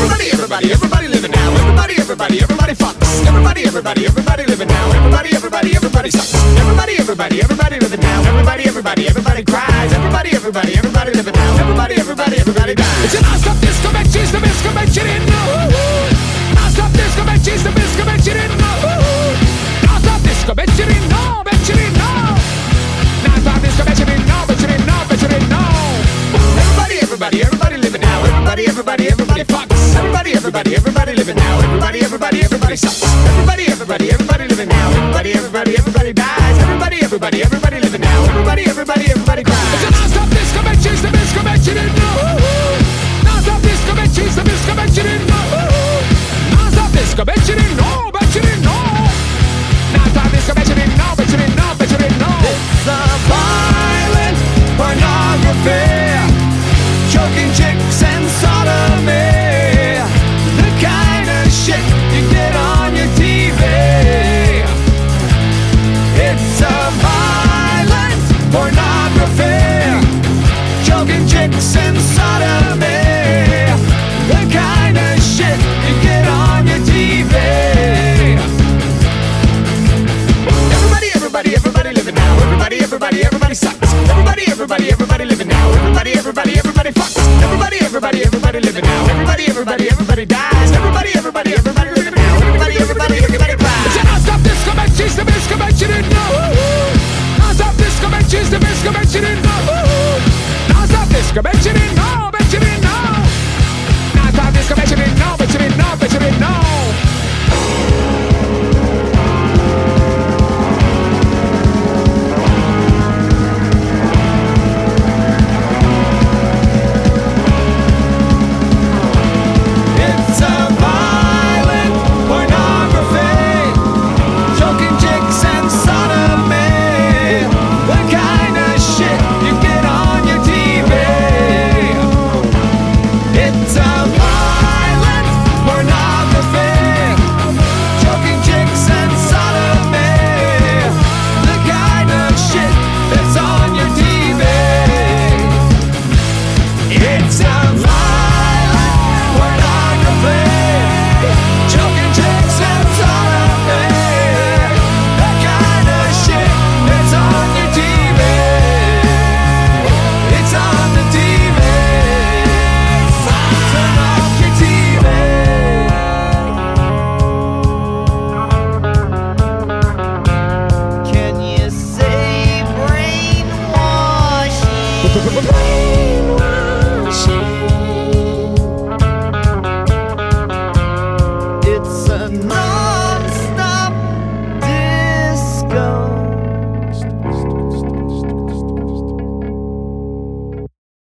Everybody living now. Everybody fucks. Everybody living now. Everybody sucks. Everybody living now. Everybody cries. Everybody living now. Everybody dies. It's a non-stop disco, bet she's the best, bet you didn't know. Non-stop disco, bet she's the best, bet you didn't know. Non-stop disco, bet you didn't know, bet you didn't know. Non-stop disco, bet you didn't know, bet you didn't know, bet you didn't know. Everybody living now. Everybody fucks. Everybody living now. Everybody sucks. Everybody living now. Everybody dies. Everybody living now. Everybody cries. It's a non-stop disco, bet she's the best, bet you didn't know. Non-stop disco, bet she's the best, bet you didn't know. Non-stop disco, bet you didn't know, bet you didn't know. Non-stop disco, bet you didn't know, bet you didn't know, bet you didn't know. It's a violent pornography, choking chicks and sodomy, the kind of shit you get on your TV. It's a violent pornography, choking chicks and sodomy, the kind of shit you get on your TV. Everybody living now. Everybody sucks. Everybody living now. Everybody fucks. Everybody living now. Everybody dies. Everybody living now. Everybody cries. It's a non-stop disco, bet she's the best, bet you didn't know. Non-stop disco, bet she's the best, bet you didn't know. Non-stop disco, bet you didn't know, bet you didn't know. Non-stop disco, bet you didn't know, bet you didn't know, bet you didn't know. It's a